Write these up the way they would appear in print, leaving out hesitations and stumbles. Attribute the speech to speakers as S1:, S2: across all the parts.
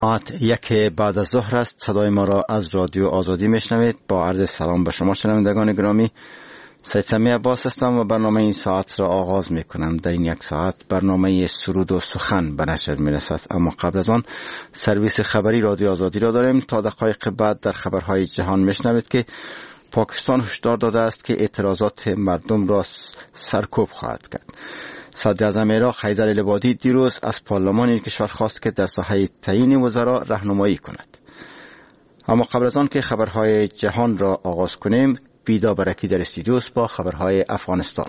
S1: ساعت 1 بعد از ظهر است. صدای ما را از رادیو آزادی میشنوید. با عرض سلام به شما شنوندگان گرامی، سید سمیع عباس هستم و برنامه این ساعت را آغاز می کنم. در این یک ساعت برنامه سرود و سخن به نشر می رسد، اما قبل از آن سرویس خبری رادیو آزادی را داریم. تا دقایق بعد در خبرهای جهان میشنوید که پاکستان هشدار داده است که اعتراضات مردم را سرکوب خواهد کرد. صدر اعظم عراق حیدر العبادی دیروز از پارلمان این کشور خواست که در ساحه تعیین وزرا راهنمایی کند. اما قبل از آن که خبرهای جهان را آغاز کنیم، بیدا برکی در استودیو است با خبرهای افغانستان.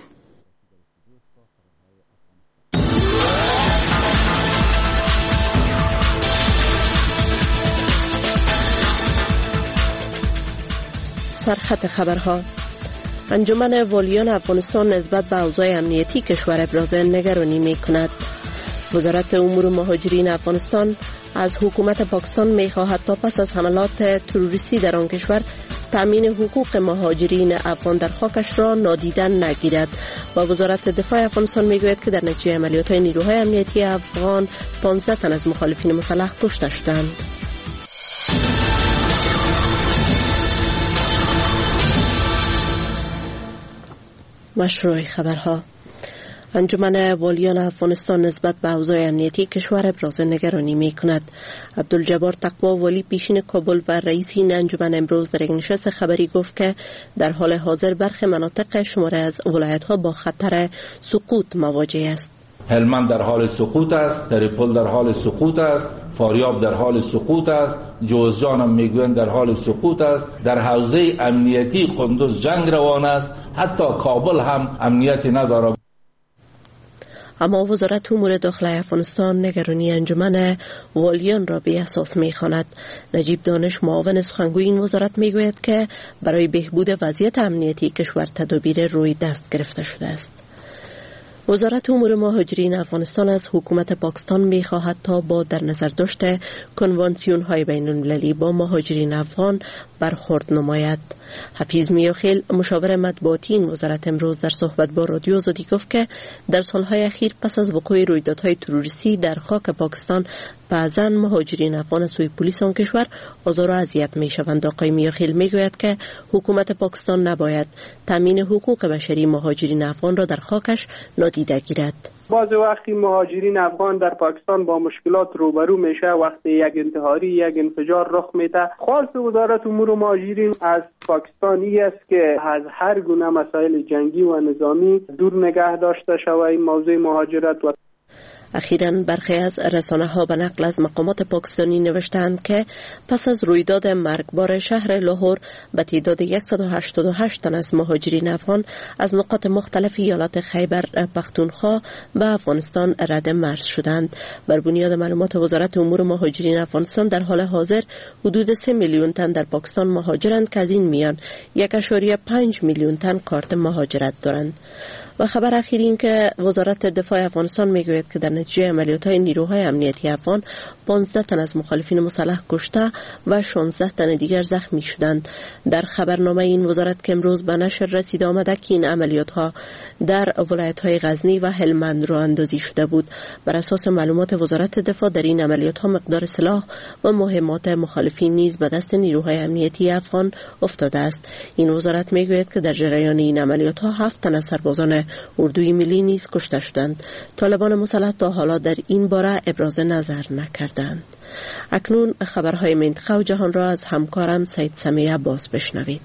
S2: سرخط خبرها: انجمن والیان افغانستان نسبت به اوضاع امنیتی کشور ابراز نگرانی می کند. وزارت امور مهاجرین افغانستان از حکومت پاکستان می خواهد تا پس از حملات تروریستی در آن کشور تأمین حقوق مهاجرین افغان در خاکش را نادیده نگیرد. و وزارت دفاع افغانستان می گوید که در نتیجه عملیات نیروهای امنیتی افغان 15 تن از مخالفین مسلح کشته شدند. مشروع خبرها: انجمن والیان افغانستان نسبت به اوضاع امنیتی کشور ابراز نگرانی می کند. عبدالجبار تقوا والی پیشین کابل و رئیس این انجمن امروز در یک نشست خبری گفت که در حال حاضر برخی مناطق شماره از ولایت‌ها با خطر سقوط مواجه است.
S3: هلمند در حال سقوط است، تریپول در حال سقوط است، فاریاب در حال سقوط است، جوزجان هم میگویند در حال سقوط است. در حوزه امنیتی قندوز جنگ روان است، حتی کابل هم امنیتی ندارد.
S2: اما وزارت امور داخلی افغانستان نگرانی انجمن والیان را بی اساس می‌خواند. نجیب دانش معاون سخنگوی این وزارت میگوید که برای بهبود وضعیت امنیتی کشور تدابیر روی دست گرفته شده است. وزارت امور مهاجرین افغانستان از حکومت پاکستان می خواهد تا با در نظر داشته کنوانسیون های بین المللی با مهاجرین افغان برخورد نماید. حفیظ میاخیل مشاور مطبوعاتی این وزارت امروز در صحبت با رادیو آزادی گفت که در سالهای اخیر پس از وقوع رویدادهای تروریستی در خاک پاکستان بعضاً مهاجرین افغان از سوی پلیس آن کشور آزار و اذیت میشوند. آقای میاخیل میگوید که حکومت پاکستان نباید تامین حقوق بشری مهاجرین افغان را در خاکش نادیده گیرد.
S4: بعضی وقتی مهاجرین افغان در پاکستان با مشکلات روبرو میشه وقتی یک انتحاری یک انفجار رخ میده. خواست وزارت امور مهاجرین از پاکستانی است که از هر گونه مسائل جنگی و نظامی دور نگه داشته شود. این موضوع مهاجرت و
S2: اخیراً برخی از رسانه‌ها به نقل از مقامات پاکستانی نوشتند که پس از رویداد مرگبار شهر لاهور به تعداد 188 تن از مهاجرین افغان از نقاط مختلف ایالات خیبر پختونخوا به افغانستان رد مرز شدند. بر بنیاد معلومات وزارت امور مهاجرین افغانستان در حال حاضر حدود 3 میلیون تن در پاکستان مهاجرند که از این میان 1.5 میلیون تن کارت مهاجرت دارند. و خبر اخیر این که وزارت دفاع افغانستان میگوید که در نتیجه عملیات‌های نیروهای امنیتی افغان 15 تن از مخالفین مسلح کشته و 16 تن دیگر زخمی شدند. در خبرنامه این وزارت که امروز به نشر رسیده آمده که این عملیات‌ها در ولایت‌های غزنی و هلمند راه اندازی شده بود. بر اساس معلومات وزارت دفاع در این عملیات‌ها مقدار سلاح و مهمات مخالفین نیز به دست نیروهای امنیتی افغان افتاده است. این وزارت میگوید که در جریان این عملیات‌ها 7 تن از سربازان اردوی ملی نیز کشته شدند. طالبان مسلح تا حالا در این باره ابراز نظر نکردند. اکنون خبرهای منطقه و جهان را از همکارم سید سمیع عباس بشنوید.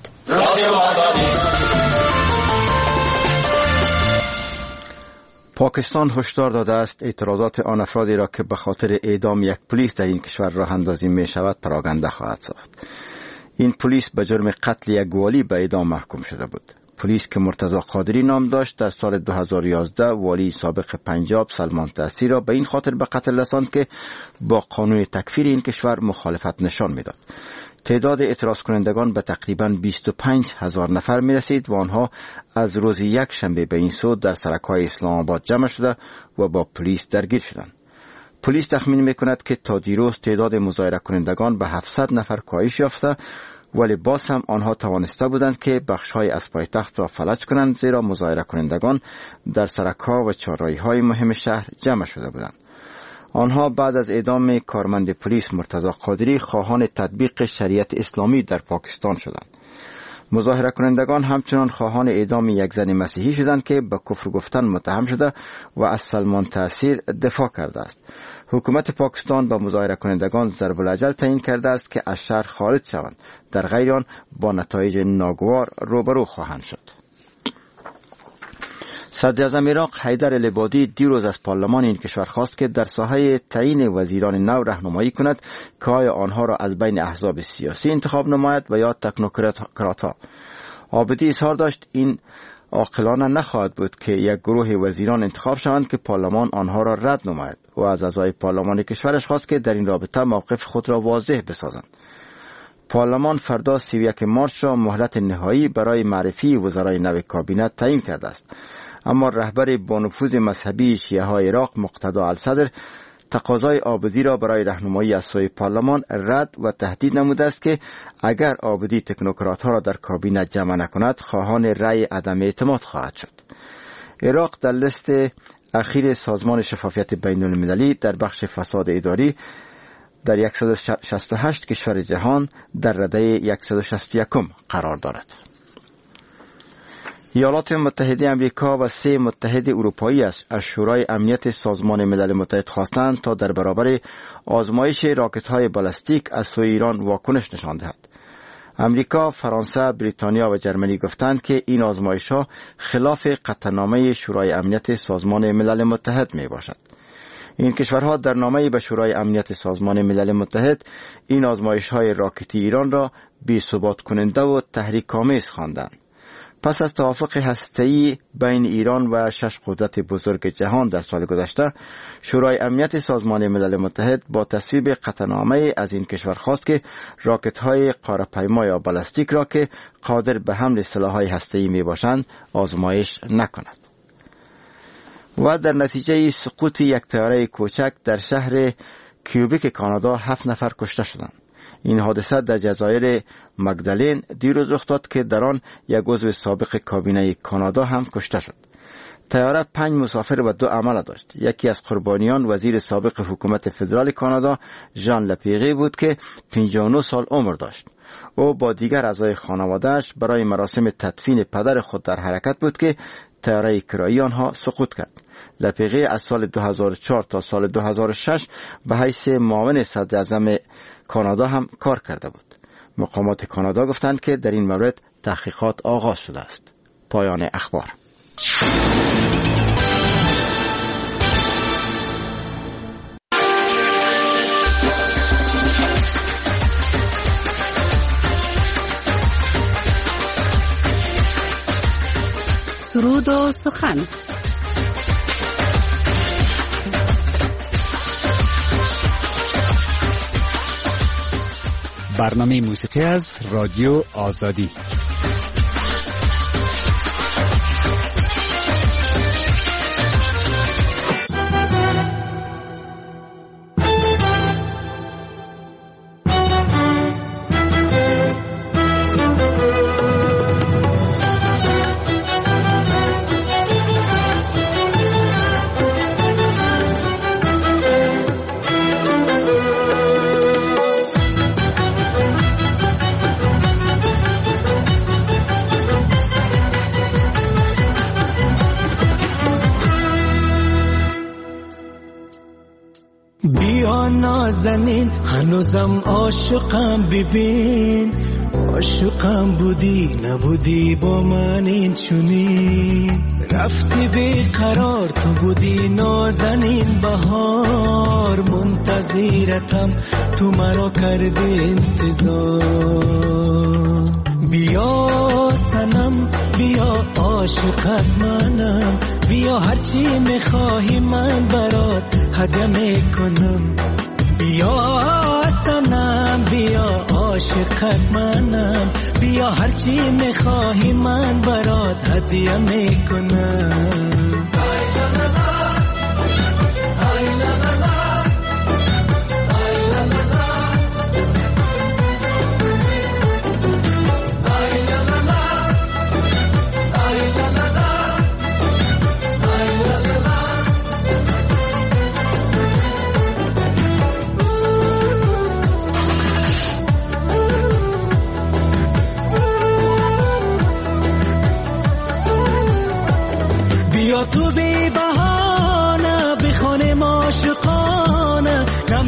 S1: پاکستان هشدار داده است اعتراضات آن افرادی را که به خاطر اعدام یک پلیس در این کشور راه اندازی می شود پراکنده خواهد ساخت. این پلیس به جرم قتل یک والی به اعدام محکوم شده بود. پلیس که مرتضی قادری نام داشت در سال 2011 والی سابق پنجاب سلمان طاسی را به این خاطر به قتل رساند که با قانون تکفیر این کشور مخالفت نشان میداد. تعداد اعتراض کنندگان به تقریباً 25,000 نفر می رسید و آنها از روز یک شنبه به این سو در سرک‌های اسلام آباد جمع شده و با پلیس درگیر شدند. پلیس تخمین می کند که تا دیروز تعداد مظاهره کنندگان به 700 نفر کاهش یافته، ولی باز هم آنها توانسته بودند که بخش‌های از پایتخت را فلج کنند، زیرا مظاهره کنندگان در سرک‌ها و چهارراهی‌های مهم شهر جمع شده بودند. آنها بعد از اعدام کارمند پلیس مرتضی قادری خواهان تطبیق شریعت اسلامی در پاکستان شدند. مظاهره کنندگان همچنان خواهان اعدام یک زن مسیحی شدند که به کفر گفتن متهم شده و از سلمان تاثیر دفاع کرده است. حکومت پاکستان به مظاهره کنندگان ضرب الاجل تعیین کرده است که از شهر خارج شوند، در غیر آن با نتایج ناگوار روبرو خواهند شد. صدر اعظم عراق حیدر العبادی دیروز از پارلمان این کشور خواست که در ساحه تعیین وزیران نو راهنمایی کند که آیا آنها را از بین احزاب سیاسی انتخاب نماید و یا تکنوکرات‌ها. عابدی اظهار داشت این عاقلانه نخواهد بود که یک گروه وزیران انتخاب شوند که پارلمان آنها را رد نماید و از اعضای پارلمان کشورش خواست که در این رابطه موقف خود را واضح بسازند. پارلمان فردا 31 مارس را مهلت نهایی برای معرفی وزرای نو کابینه تعیین کرده است، اما رهبر با نفوذ مذهبی شیعه های عراق مقتدی الصدر تقاضای عابدی را برای راهنمایی از سوی پارلمان رد و تهدید نموده است که اگر عابدی تکنوکرات ها را در کابینه جمع نکند خواهان رأی عدم اعتماد خواهد شد. عراق در لیست اخیر سازمان شفافیت بین المللی در بخش فساد اداری در 168 کشور جهان در رده 161 قرار دارد. ایالات متحده امریکا و 3 متحد اروپایی از شورای امنیت سازمان ملل متحد خواستند تا در برابر آزمایش راکت‌های بالستیک از سوی ایران واکنش نشان دهد. امریکا، فرانسه، بریتانیا و جرمنی گفتند که این آزمایش‌ها خلاف قطعنامه شورای امنیت سازمان ملل متحد می باشد. این کشورها در نامه‌ای به شورای امنیت سازمان ملل متحد این آزمایش‌های راکتی ایران را بی‌ثبات کننده و تحریک‌آمیز خواندند. پس از توافق هسته‌ای بین ایران و 6 قدرت بزرگ جهان در سال گذشته، شورای امنیت سازمان ملل متحد با تصویب قطعنامه از این کشور خواست که راکت‌های قاره‌پیما یا بالستیک را که قادر به حمل سلاح‌های هسته‌ای میباشند آزمایش نکند. و در نتیجه سقوط یک طیاره کوچک در شهر کیوبیک کانادا 7 نفر کشته شدند. این حادثه در جزایر مگدالین دیروز رخ داد که در آن یک عضو سابق کابینه کانادا هم کشته شد. طیاره 5 مسافر و 2 عمله داشت. یکی از قربانیان وزیر سابق حکومت فدرال کانادا ژان لپیغی بود که 59 سال عمر داشت. او با دیگر اعضای خانواده‌اش برای مراسم تدفین پدر خود در حرکت بود که طیاره کرایی آنها سقوط کرد. لپیغی از سال 2004 تا سال 2006 به حیث معاون صدر اعظم کانادا هم کار کرده بود. مقامات کانادا گفتند که در این مورد تحقیقات آغاز شده است. پایان اخبار.
S5: سرود و سخن.
S6: برنامه موسیقی از رادیو آزادی.
S7: نازنین هنوزم عاشقم، ببین عاشقم بودی نبودی با من این چونین، رفتی بیقرار تو بودی نازنین، بهار منتظرتم تو مرا کردی انتظار. بیا سنم بیا عاشقت منم، بیا هرچی میخواهی من برات هدیه میکنم. بیا سنم بیا عاشقت منم، بیا هرچی میخواهی من برات هدیه میکنم.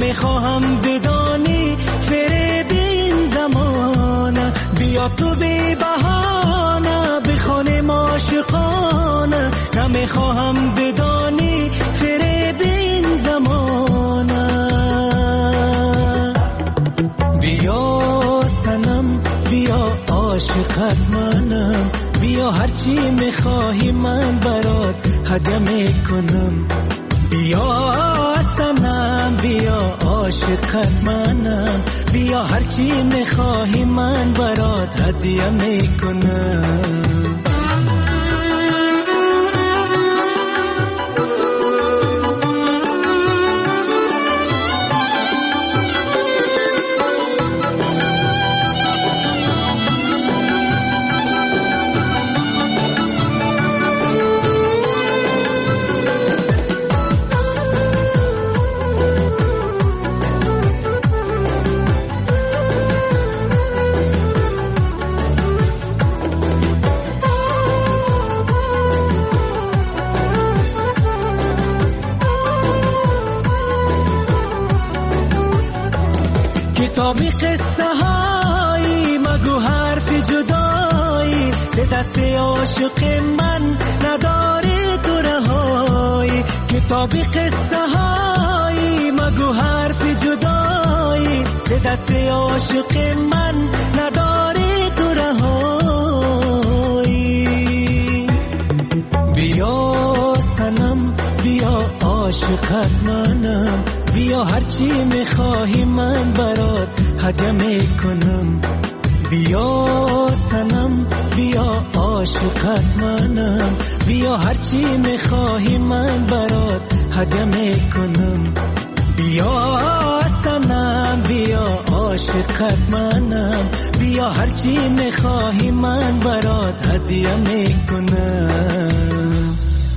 S7: نمیخواهم بدانی فریب این زمانه. بیا تو بی بهانه بخونیم عاشقانه. نمیخواهم بدانی فریب این زمانه. بیا سنم بیا عاشقت منم. بیا هرچی میخواهی من برات هدیه میکنم. بیا سنم بیا عاشقت منم. بیا هرچی میخواهی من برات هدیه میکنم. کتابی قصه هایی مگو حرف جدایی. ز دست عاشق من نداری تو رهایی. کتابی قصه هایی مگو حرف جدایی. ز دست عاشق من نداری تو رهایی. بیا سنم بیا عاشقت منم. بیا هرچی میخواهی من برات هدیه میکنم. بیا سنم بیا عاشقت منم. بیا هرچی میخواهی من برات هدیه میکنم. بیا سنم بیا عاشقت منم. بیا هرچی میخواهی من برات هدیه میکنم.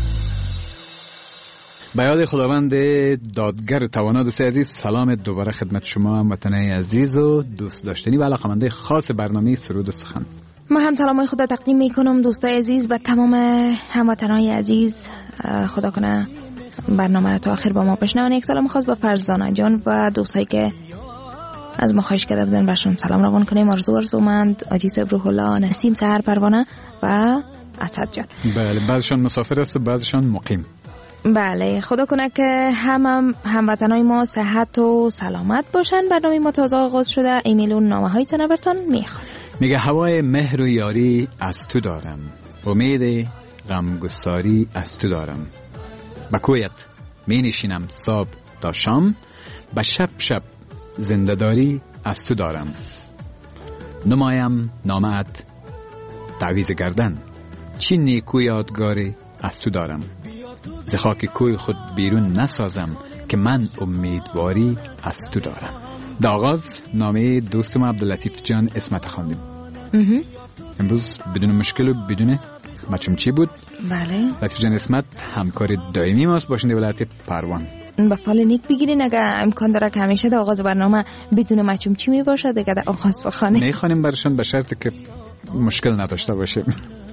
S6: به یاد خداوند دادگر توانا. دوست عزیز سلام دوباره خدمت شما هموطنان عزیز و دوست داشتنی و علاقه‌مند خاص برنامه سرود و سخن.
S8: ما هم سلامای خدا تقدیم میکنم دوستای عزیز و تمام هموطنان عزیز. خدا کنه برنامه رو تا آخر با ما بشنون. یک سلام خاص به فرزانه جان و دوستایی که از ما خواهش کرده بودن برشون سلام روان کنیم. آرزومند، آجیس روح الله، نسیم سحر پروانه و اسد جان.
S6: بله بعضشان مسافر است و بعضشان مقیم.
S8: بله خدا کنه که هموطنای ما صحت و سلامت باشن. برنامه ما تازه آغاز شده. ایمیل و نامه هایتون براتون میخوام.
S6: میگه هوای مهر و یاری از تو دارم. امید غمگساری از تو دارم. با کویت می نشینم صبح تا شام. با شب شب زنده‌داری از تو دارم. نمایم نامت تعویض گردن. چی نیکو یادگاری از تو دارم. ز خاک کوی خود بیرون نسازم که من امیدواری از تو دارم. در آغاز نامه دوستم عبداللطیف جان اسمت خواندیم. امروز بدون مشکل و بدون مچمچی بود.
S8: بله
S6: لطیف جان اسمت همکار دائمی ماست باشنده ولایت پروان.
S8: با فال نیک بگیرین اگه امکان داره که همیشه در آغاز برنامه بدون مچمچی می باشه دیگه در آغاز بخوانیم.
S6: میخوانیم برشان به شرط که مشکل نداشته باشه.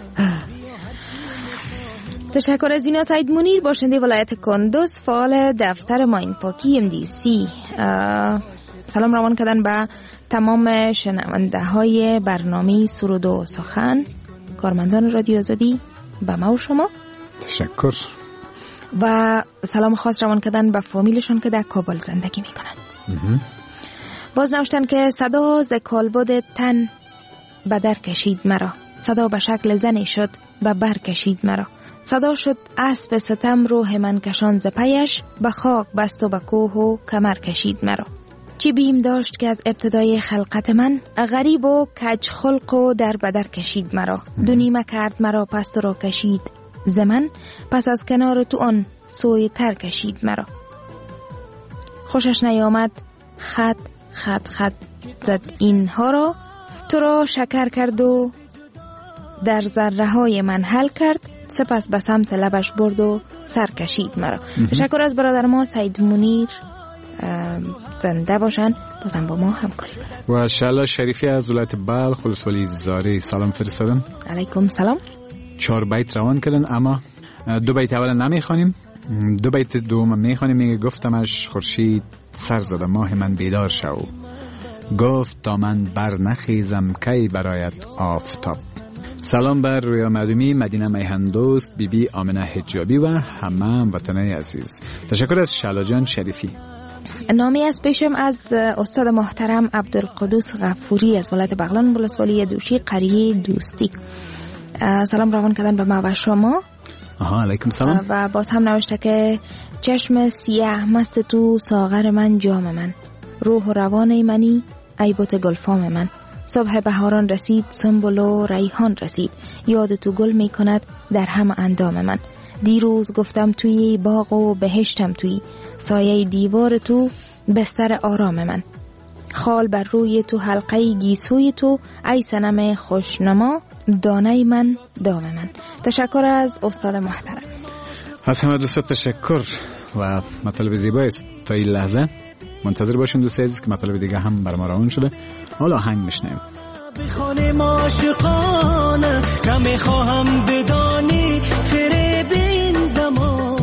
S8: تشکر از اینا. سعید منیر باشنده ولایت کندوز فعال دفتر ماین پاکی MDC. سلام روان کردن به تمام شنونده های برنامه سرود و سخن، کارمندان رادیو آزادی، به ما و شما
S6: تشکر.
S8: و سلام خاص روان کردن به فامیلشان که در کابل زندگی میکنن. باز نوشتن که صدا ز کالبد تن به در کشید مرا. صدا به شکل زنی شد به بر کشید مرا. صدا شد اسب ستم روح من کشان ز پیش. به خاک بست و به کوه و کمر کشید مرا. چی بیم داشت که از ابتدای خلقت من. غریب و کج خلق و در بدر کشید مرا. دونیمه کرد مرا پس را کشید زمن. پس از کنار تو آن سوی تر کشید مرا. خوشش نیامد خط خط خط زد اینها را. تو را شکر کرد و در ذره های من حل کرد. سپس به سمت لبش برد و سر کشید مرا. تشکر از برادر ما سعید منیر. زنده باشن بازم با ما همکاری کنن.
S6: و شعلا شریفی از ولایت بلخ ولسوالی زاری سلام فرستادن.
S8: علیکم سلام.
S6: 4 بیت روان کردن اما 2 بیت اول نمیخوانیم. 2 بیت دوم میخوانیم. میگه گفتمش خورشید سر زده ماه من بیدار شو. گفت تا من بر نخیزم کی برایت آفتاب. سلام بر رویا مردمی، مدینه میهن دوست، بیبی آمنه حجابی و همه هموطنان عزیز. تشکر از شالا جان شریفی.
S8: نامی از پیشم از استاد محترم عبدالقدوس غفوری از ولایت بغلان ولسوالی دوشی قریه دوستی. سلام روان کردن به ما و شما.
S6: علیکم سلام.
S8: و باز هم نوشته که چشم سیاه مست تو ساغر من جام من، روح و روان منی ای بوت گلفام من. صبح بهاران رسید، سنبل و ریحان رسید، یاد تو گل می کند در هم اندام من. دیروز گفتم توی باغ و بهشتم توی، سایه دیوار تو بستر آرام من. خال بر روی تو حلقه گیسوی تو ای صنم خوشنما، دانه من دام من. تشکر از استاد محترم.
S6: از همه دوستان تشکر و مطالب زیبا است. تا این لحظه منتظر باشیم دوست عزیز که مطالب دیگه هم بر ما روان شده. حالا آهنگ میشنیم.
S7: بخوانم عاشقانه نمیخواهم بدانی فریب این زمان.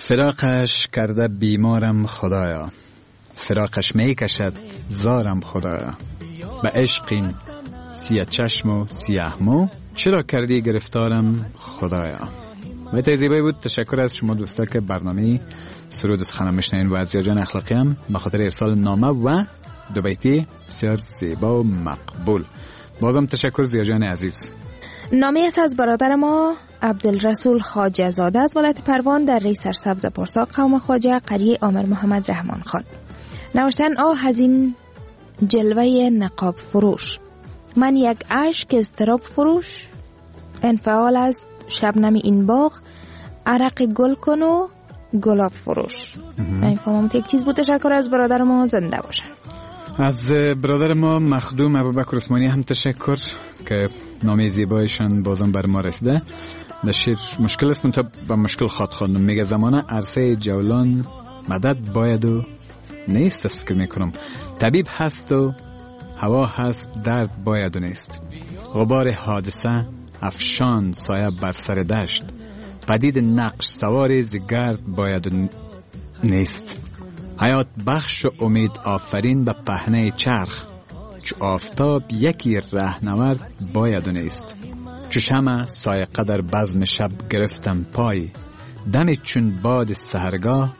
S6: فراقش کرده بیمارم خدایا، فراقش میکشد زارم خدایا. به عشقین سیاه چشم و سیاه مو، چرا کردی گرفتارم خدایا. و زیبایی بود. تشکر از شما دوستا که برنامه سرود سخنم میشنین و از زیاجان اخلاقی هم به خاطر ارسال نامه و دو بیتی بسیار زیبا و مقبول. بازم تشکر زیاجان عزیز.
S8: نامه است از برادر ما عبدالرسول خواجه زاده از ولایت پروان در ری سرسبز پرسا قوم خواجه قریه آمر محمد رحمان خان. نوشتن آه از این جلوه نقاب فروش، من یک عشق اضطراب فروش، انفعال است شبنم این باغ، عرق گل کن و گلاب فروش. من فهمم یک چیز بود. تشکر از برادر ما، زنده باشن.
S6: از برادر ما مخدوم ابوبکر عثمانی هم تشکر که نامه زیبایشان بازم بر ما رسیده. در شعر مشکل است منتها با مشکل خواد خواندم. میگه زمانه عرصه جولان مدد باید و نیست است که میکنم، طبیب هست و هوا هست درد باید و نیست، غبار حادثه افشان سایه بر سر دشت، پدید نقش سوار زگرد باید و نیست، حیات بخش و امید آفرین به پهنه چرخ، چو آفتاب یکی رهنورد باید و نیست، چو شمع سایقه در بزم شب گرفتم پای، دمی چون باد سحرگاه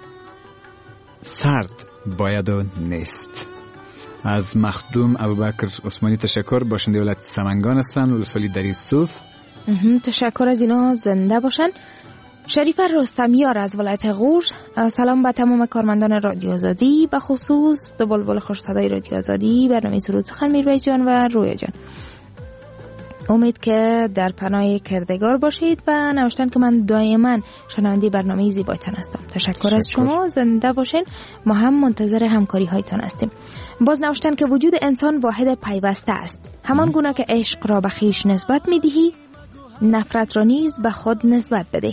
S6: سرد باید و نیست. از مخدوم ابوبکر عثمانی تشکر. باشنده ولایت سمنگان هستن، ولسوالی دری صوف.
S8: تشکر از اینا، زنده باشن. شریف رستمیار از ولایت غور. سلام به تمام کارمندان رادیو آزادی، به خصوص دو بلبل خوش صدای رادیو آزادی، برنامه سرود سخن میرویس جان و رویا جان. امید که در پناه کردگار باشید و نوشتن که من دائما شنونده برنامه زیبایتان هستم. تشکر از شما، زنده باشین. ما هم منتظر همکاری هایتان هستیم. باز نوشتن که وجود انسان واحد پیوسته است، همان گونه که عشق را به خویش نسبت میدهی، نفرت را نیز به خود نسبت بده،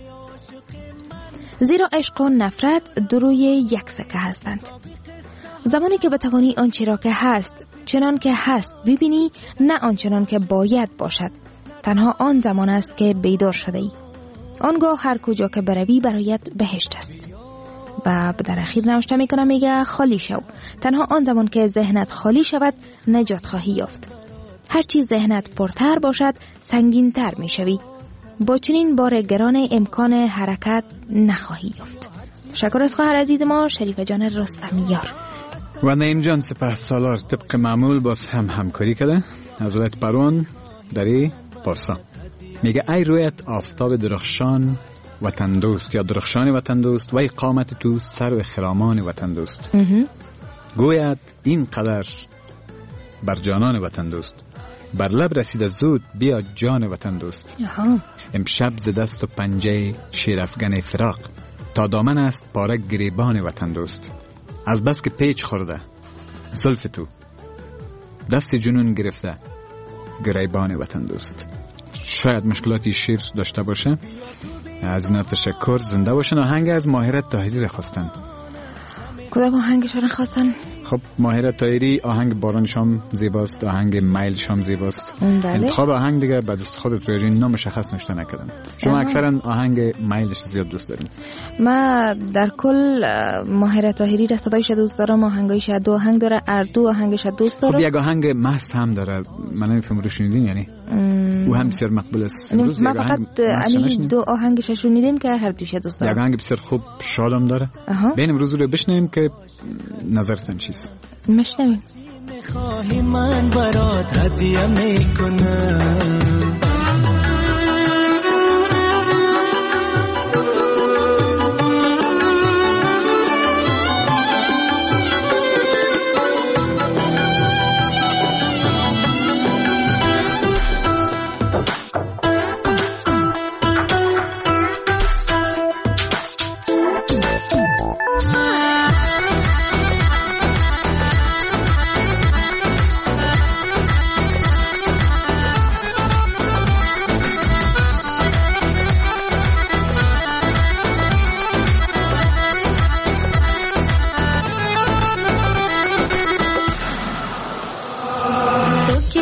S8: زیرا عشق و نفرت دو روی یک سکه هستند. زمانی که بتوانی آنچه را که هست چنان که هست ببینی، نه آنچنان که باید باشد، تنها آن زمان است که بیدار شده ای. آنگاه هر کجا که بروی برایت بهشت است. و در اخیر نوشته میکنم، میگه خالی شو، تنها آن زمان که ذهنت خالی شود نجات خواهی یافت. هرچی ذهنت پرتر باشد سنگین‌تر میشوی، با چنین بار گران امکان حرکت نخواهی یافت. تشکر از خواهر عزیز ما شریف جان رستمیار.
S6: و نعیم جان سپه سالار طبق معمول باز هم همکاری کرده از ولایت پروان دری پارسا. میگه ای رویت آفتاب درخشان وطن دوست، یا درخشان وطن دوست، و ای قامت تو سر و خرامان وطن دوست. گوید این قدر بر جانان وطن دوست، بر لب رسید زود بیا جان وطن دوست. امشب ز دست و پنجه شیرافگن فراق، تا دامن است پاره گریبان وطن دوست. از بس که پیچ خورده زلف تو، دست جنون گرفته گریبان وطن دوست. شاید مشکلاتی شیر داشته باشه. از اینا تشکر، زنده باشن. آهنگ از ماهره طاهری را خواستن.
S8: کدام آهنگش را خواستن؟
S6: خب ماهره طاهری آهنگ بارانش هم زیباست، آهنگ میلش هم زیباست. انتخاب آهنگ دیگه به دست خودت روی این نامشخص نشته نکردم. شما اکثرا آهنگ میلش زیاد دوست دارین؟
S8: من در کل ماهره طاهری را صدایش دوست دارم، آهنگایش دو آهنگ داره، اردو آهنگش دوست دارم.
S6: خب یک آهنگ محض هم داره، من نمیفهم رو شنیدین یعنی؟ او هم بسیار مقبول است.
S8: ما فقط دو آهنگش شنیدیم که هر دوش دوست دارم.
S6: یک آهنگ بسیار خوب شادم داره. بین امروز رو بشنویم که نظرتون چیست؟
S8: مشنویم.
S7: خواهی من برات هدیه میکنم،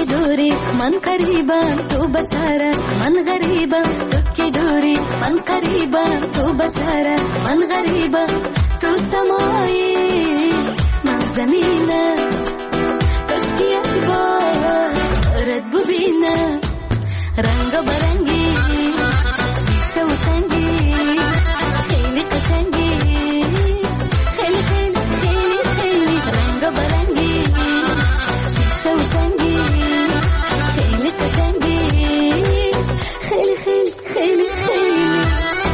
S9: که دوری من قریبم تو بسرت من غریبم تو که دوری من قریبم تو بسرت من غریبم تو سمایی من زمینم کاشکی یک بارت ببینم رنگ و برنگی شیشه و تنگی خیلی قشنگی خیلی خیلی خیلی خیلی رنگ و برنگی شیشه و تنگی خیلی قشنگی خیلی خیلی خیلی خیلی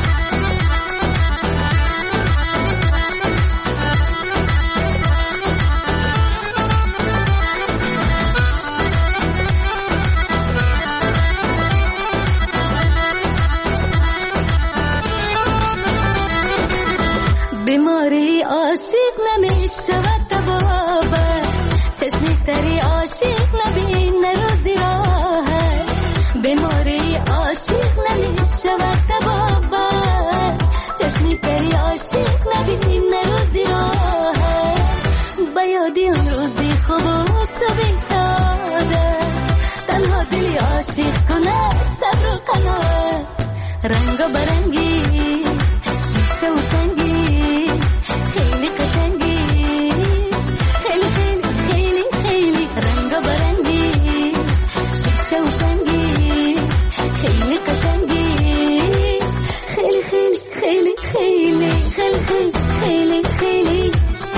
S9: بیماری عاشق نمیشود تبابه چشمی تری عاشق نبینه روزی راهه بیماری عاشق نمیشود تبابه چشمی تری عاشق نبینه روزی راهه بیادی اون روزی خوب و صبح ساده تنها دلی عاشق کنه صبر و قناعت رنگ و برنگی شیشه و تنگی خیلی قشنگی خیلی خیلی خیلی خیلی رنگ و برنگی شیشه و تنگی خیلی قشنگی خیلی خیلی خیلی خیلی خیلی خیلی خیلی خیلی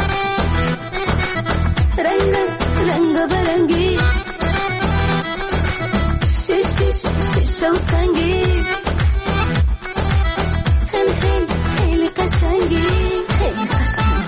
S9: رنگ و برنگی شیشه و تنگی خیلی خیلی خیلی قشنگی خیلی قشنگی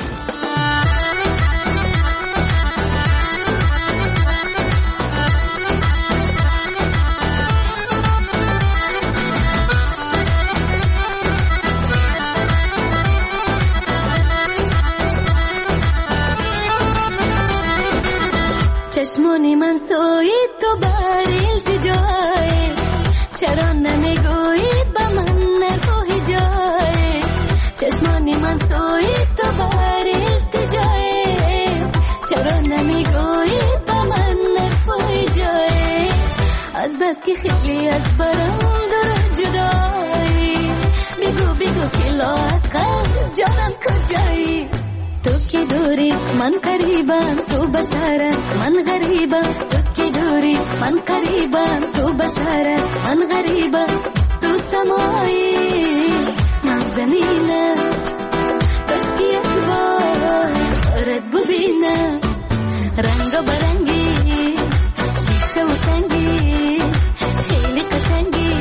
S9: چشمونی من سوی تو بر التجای چرا نمیگویی با من نگویی جای چشمونی من سوی تو بر التجای چرا نمیگویی با من نگویی جای از بس که خیلی از برم داره جدایی بگو که لاعت قلب جانم کجایی تو که دوری من قریبم تو بسرت من غریبم تو که دوری من قریبم تو بسرت من غریبم تو سمایی من زمینم کاشکی یک بارت ببینم رنگ و برنگی شیشه و تنگی خیلی قشنگی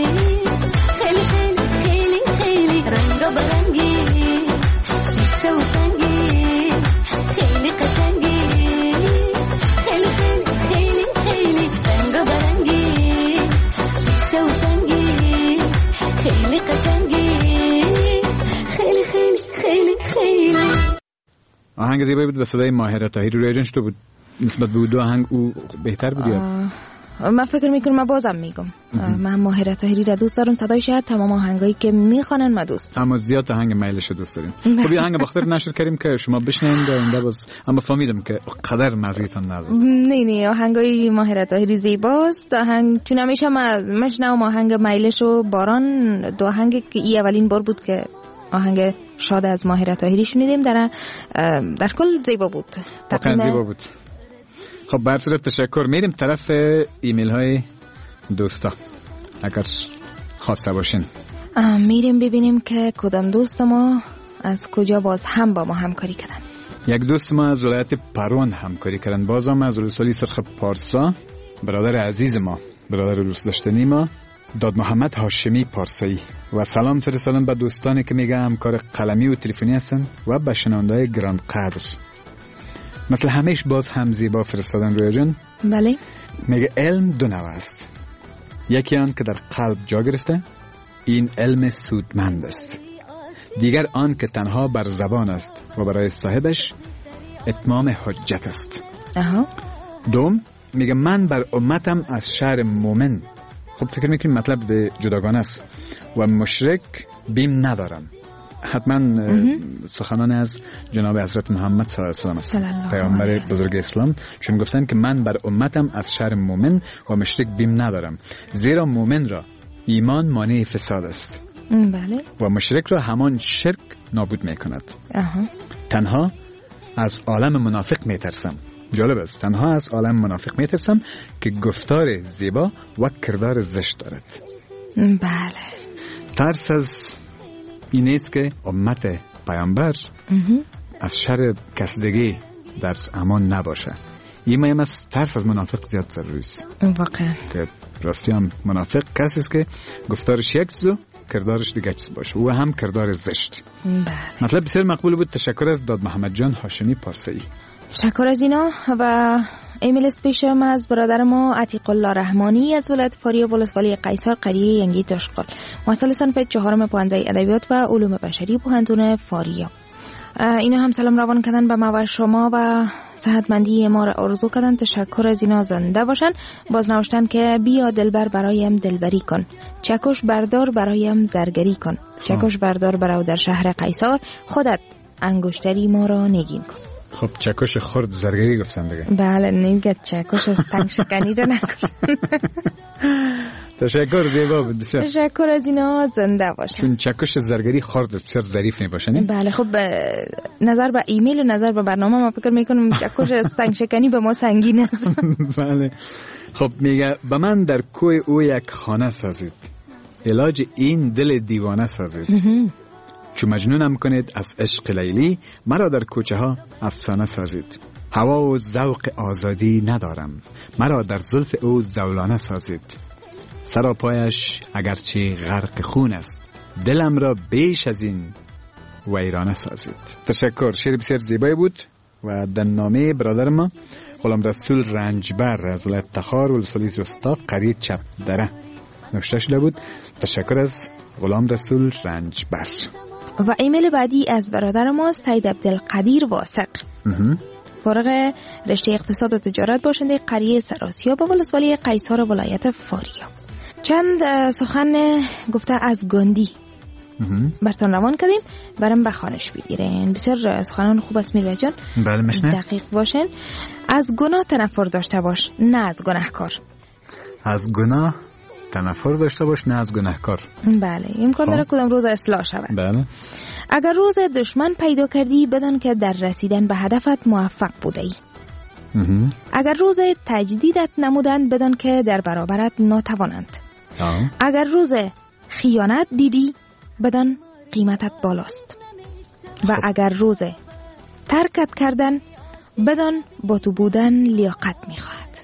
S9: خیلی خیلی خیلی خیلی رنگ و برنگی شیشه و تنگی خیلی قشنگی خیلی خیلی خیلی خیلی رنگ و برنگی شیشه و تنگی خیلی قشنگی خیلی خیلی خیلی خیلی.
S6: آهنگ زیبایی بود و صدای ماهره طاهری. روی جان چطور بود نسبت به دو آهنگ؟ او بهتر بود یا؟
S8: من فکر میکنم من بازم میگم من ماهره طاهری را دوست دارم. صدای شاید تمام آهنگایی که میخوانن من دوست دارم،
S6: اما زیاد آهنگ میلش دوست داریم. خب یه آهنگ باختر نشر کردیم که شما بشنوید آینده باز، اما فهمیدم که قدر مزیتون نداره.
S8: نه آهنگای ماهره طاهری زیباست. آهنگ چون همیشه مشنوم آهنگ میلش و باران، دو آهنگ که این اولین بار بود که آهنگ شاد از ماهره طاهری شنیدیم. در کل زیبا بود،
S6: واقعا زیبا بود. خب بر صورت تشکر. میریم طرف ایمیل های دوستا اگر خواسته باشین.
S8: میریم ببینیم که کدام دوست ما از کجا باز هم با ما همکاری کردن.
S6: یک دوست ما از ولایت پروان همکاری کردن. باز هم از رسولی سرخ پارسا، برادر عزیز ما، برادر دوست داشتنی ما، داد محمد هاشمی پارسایی. و سلام فرستادن به دوستانی که میگه همکار قلمی و تلفنی هستن و به شنونده‌های گراند قدر. مثل همیش باز هم زیبا فرستادن روی جان.
S8: بله.
S6: میگه علم دو نوع است، یکی آن که در قلب جا گرفته، این علم سودمند است. دیگر آن که تنها بر زبان است و برای صاحبش اتمام حجت است. دوم میگه من بر امتم از شهر مومن. خب فکر میکنیم مطلب به جداگانه است. و مشرک بیم ندارم. حتما سخنان از جناب حضرت محمد صلی الله علیه و سلم پیامبر بزرگ اسلام، چون گفتن که من بر امتم از شر مومن و مشرک بیم ندارم، زیرا مومن را ایمان مانع فساد است.
S8: بله.
S6: و مشرک را همان شرک نابود میکند. تنها از عالم منافق میترسم. جالب است، تنها از عالم منافق میترسم که گفتار زیبا و کردار زشت دارد.
S8: بله.
S6: ترس از این است که امت پیامبر از شر کسدگی در امان نباشه. این مهم است، ترس از منافق زیاد ضروری است.
S8: واقعا
S6: که راستی هم منافق کسی است که گفتارش یک چیز و کردارش دیگه چیز باشه، او هم کردار زشت.
S8: بله.
S6: مطلب بسیار مقبول بود. تشکر از داد محمد جان هاشمی پارسایی.
S8: تشکر از اینا. و ایمیل اسپیشم از برادر ما عتیق الله رحمانی از ولایت فاریاب ولسوالی قیصر قریه ینگی تاشقال، محصل صنف 4 پانزه ادبیات و علوم بشری پوهنتون فاریاب. اینا هم سلام روان کردن به ما و شما و صحتمندی ما را آرزو کردن. تشکر از اینا، زنده باشن. باز نوشتن که بیا دلبر برایم دلبری کن، چکش بردار برایم زرگری کن، چکش بردار برای در شهر قیصر، خودت انگشتری ما را نگین کن.
S6: خب چکش خرد زرگری گفتن دیگه.
S8: بله، نمیگه چکش از سنگ شکنی رو نکن.
S6: تشکر، زیبا بود بسیار.
S8: تشکر از اینا، زنده باشن.
S6: چون چکش زرگری خرد بسیار ظریف میباشه.
S8: بله. خب نظر به ایمیل و نظر به برنامه ما فکر میکنم چکش از سنگ شکنی به ما سنگین است.
S6: بله. خب میگه به من در کوی او یک خانه سازید، علاج این دل دیوانه سازید. چون مجنونم کنید از عشق لیلی، مرا در کوچه ها افسانه سازید. هوا و ذوق آزادی ندارم، مرا در زلف او زولانه سازید. سراپایش اگرچه غرق خون است، دلم را بیش از این ویرانه سازید. تشکر. شعر بسیار زیبایی بود و در نامه برادر ما غلام رسول رنجبر از ولایت تخار ولسوالی رستاق قریه چپ دره نوشته شده بود. تشکر از غلام رسول رنجبر.
S8: و ایمیل بعدی از برادر ما سید عبدالقدیر واسق، فارغ رشته اقتصاد و تجارت، باشنده قریه سراسیاب و ولسوالی قیصر ولایت فاریاب. چند سخن گفته از گاندی براتون روان کردیم، برام بخوانش بگیرین. بسیار سخنان خوب است میرا جان.
S6: بله مشنه.
S8: دقیق باشین. از گناه تنفر داشته باش، نه از گناهکار.
S6: از گناه تنفر داشته باش، نه از گناهکار.
S8: بله. امکان داره کدام روز اصلاح شود.
S6: بله.
S8: اگر روز دشمن پیدا کردی، بدان که در رسیدن به هدفت موفق بوده ای. اگر روز تجدیدت نمودند، بدان که در برابرت ناتوانند. اگر روز خیانت دیدی، بدان قیمتت بالاست. و اگر روز ترکت کردن، بدان با تو بودن لیاقت میخواهد.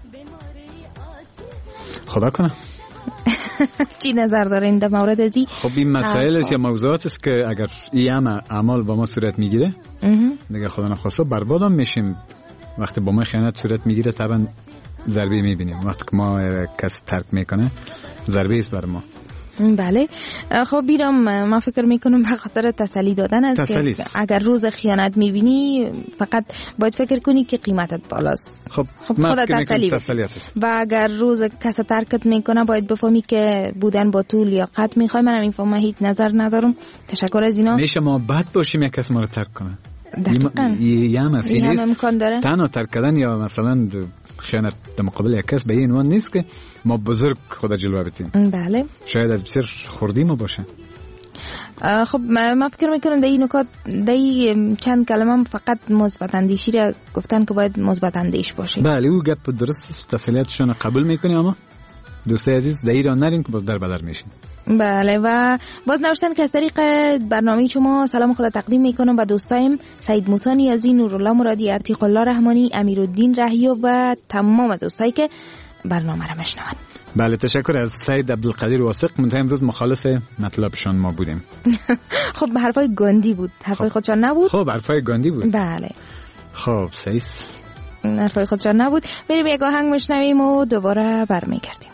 S6: خدا کنه.
S8: چی نظر دارین در مورد ازی؟
S6: خب این مسائل است یا موضوعات است که اگر این همه اعمال با ما صورت میگیره دیگه خدا نخواسته برباد هم میشیم. وقتی با ما خیانت صورت میگیره طبعا ضربه میبینیم. وقتی که ما کس ترک میکنه ضربه است بر ما.
S8: بله. خب بیرام، من فکر میکنم به خاطر تسلی دادن است که اگر روز خیانت میبینی فقط باید فکر کنی که قیمتت بالاست.
S6: خب
S8: خدا تسلی و اگر روز کس ترکت میکنه باید بفهمی که بودن با تو لیاقت میخوای. منم این فهمه هیچ نظر ندارم. تشکر از اینا.
S6: میشه ما بد باشیم یک کس ما رو ترک کنه.
S8: دقیقاً.
S6: یه هم
S8: امکان داره.
S6: تنها ترک کردن یا مثلا خیانت در مقابل یک کس به این عنوان نیست که ما بزرگ خدا جلوه بدیم.
S8: بله.
S6: شاید از بسیار خوردی ما باشه.
S8: خب من فکر میکنم در این نکات چند کلمه فقط مثبت اندیشی را گفتن که باید مثبت اندیش باشه.
S6: بله او گپ درست، تسلیتشون قبول میکنی، اما دوستای عزیز در ایران نرین که باز در بدر میشین.
S8: بله. و باز نوشتن که از طریق برنامه شما سلام خدا تقدیم میکنم به دوستایم سید موسی نیازی، نورالله مرادی، عتیق الله رحمانی، امیرالدین رحیو و تمام دوستایی که برنامه را میشنون.
S6: بله تشکر از سید عبدالقدیر واسق. منتها امروز مخالف مطلبشان ما بودیم.
S8: خب حرفای گاندی بود، حرفای خودشان نبود.
S6: خب حرفای گاندی بود.
S8: بله.
S6: خب سیس
S8: حرفای خودشان نبود. بریم یک آهنگ میشنویم و دوباره برمیگردیم.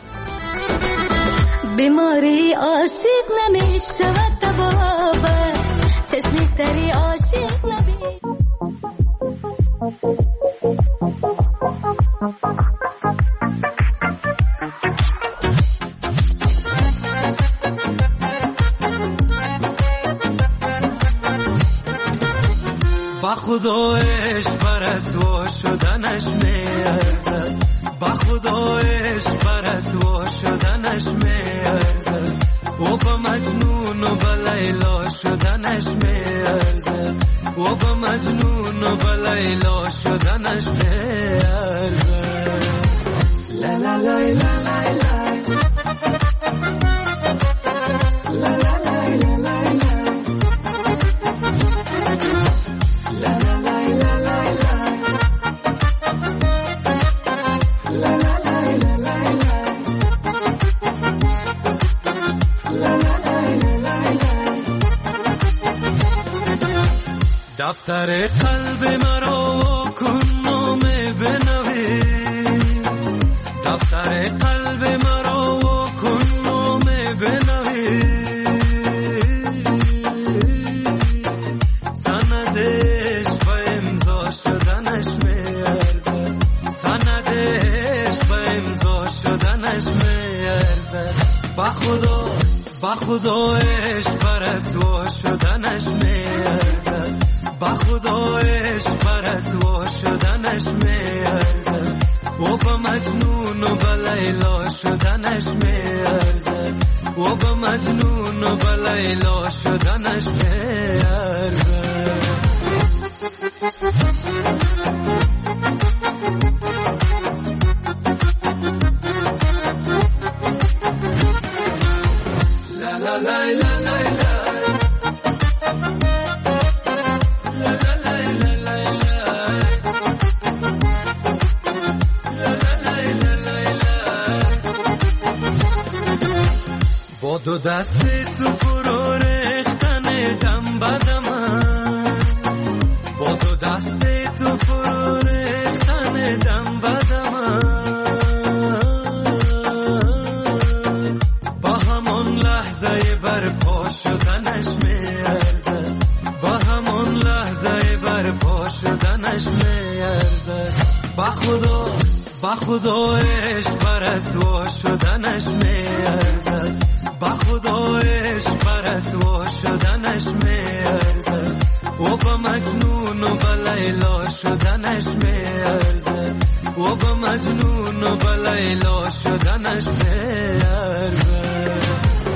S9: بیماری عاشق نمیشود تبابه، چشمی تری عاشق نبی.
S7: خدا عشق پرست وا شدنش میارزد، با خدا عشق پرست وا شدنش میارزد، و با مجنون و با لیلا شدنش میارزد، و با مجنون و با لیلا شدنش میارزد. لا لا لا لا لا لا لا دفتر قلب مرا کن نام بنویس، دفتر قلب مرا کن نام بنویس، سندش با امضا شدنش میارزد، سندش با امضا شدنش میارزد، با خدا عشق پرست وا شدنش میارزد، با خدا عشق پرست وا شدنش میارزد، و با مجنون و با لیلا شدنش میارزد، و با مجنون و با لیلا شدنش میارزد. لا لا لا لا لا با دو دست تو فرو ریختن دم بدمم، با دو دست تو فرو ریختن دم بدمم، با همون لحظه برپا شدنش میارزد، با همون لحظه برپا شدنش میارزد، با خدا عشق پرست وا شدنش میارزد، با خدا عشق پرست وا شدنش میارزد، و با مجنون و با لیلا شدنش میارزد، و با مجنون و با لیلا شدنش میارزد.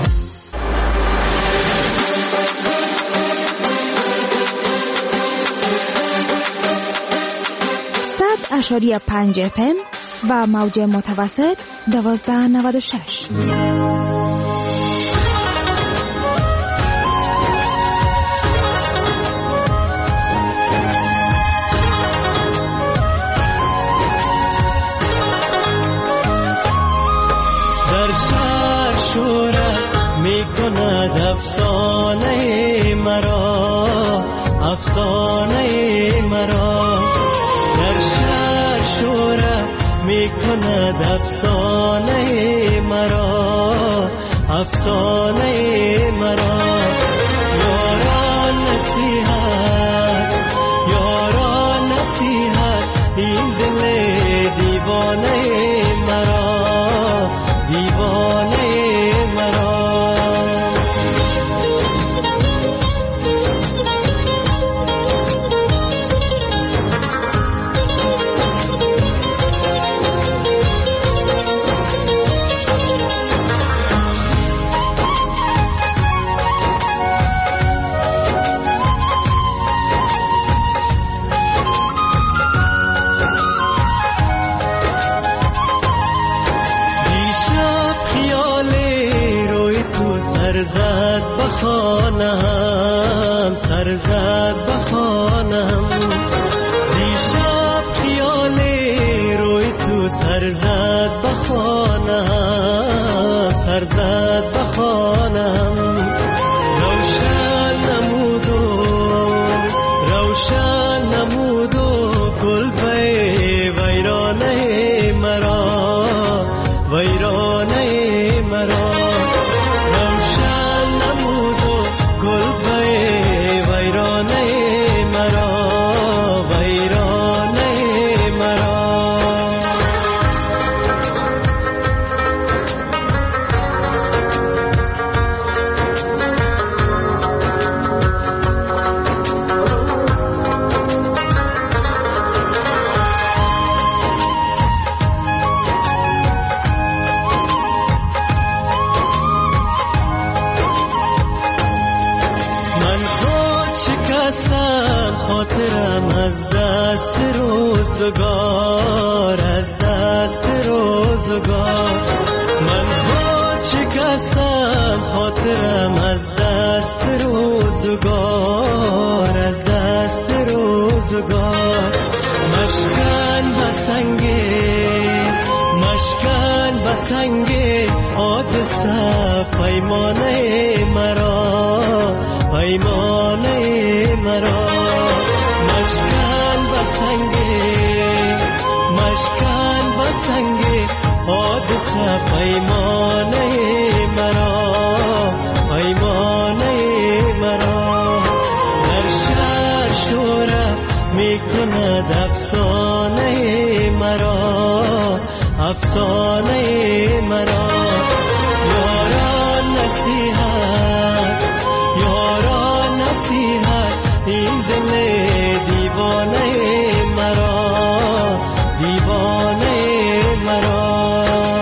S8: 100.5 FM و موج متوسط 1296.
S7: در شهر شورت میکند افسانه مرا، افسانه مرا، در شهر شورت میکند افسانه مرا، افسانه مرا. یاران نصیحت، یاران نصیحت، این دل دیوانه مرا، دیوانه مرا. سرزد بخانم، سرزد بخانم، دیشب خیال روی تو سرزد بخانم، سرزد بخانم. روشن نمودو، روشن نمودو قلبه ویرانه مرا، ویرانه مرا. روشن نمود و گل به ویرانه مرا، روزگار از دست روزگار من خود شکستم خاطرم از دست روزگار از دست روزگار مشکن بسنگه حادثه پیمانه مرا مشکن بسنگه حادثه پیمانه مرا در شهر شوره میکند افسانه مرا یاران نصیحت این دل دیوانه مرا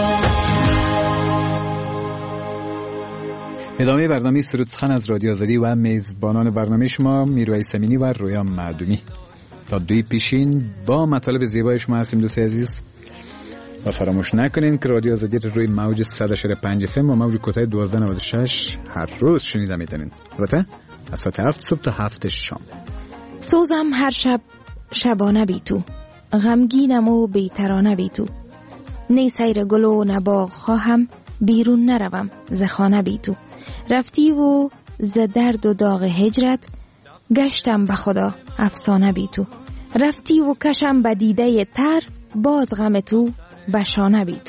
S6: ادامه برنامه سرود سخن از رادیو آزادی و میزبانان برنامه شما میرویس امینی و رویا معدومی. تا دوی پیشین با مطالب زیبای شما هستیم دوستای عزیز و فراموش نکنین که رادیو آزادی رو روی موج 100.5 FM و موج کوتاه 1296 هر روز شنیده میتونین. البته از ساعت 7 صبح تا 7 شام.
S8: سوزم هر شب شبانه بی تو، غمگینم و بی‌ترانه بی تو، نی سیر گل و نباغ خواهم، بیرون نروم ز خانه بی تو. رفتی و ز درد و داغ هجرت، گشتم به خدا افسانه بی تو. رفتی و کشم به دیده تر، باز غم تو بشانه بی تو.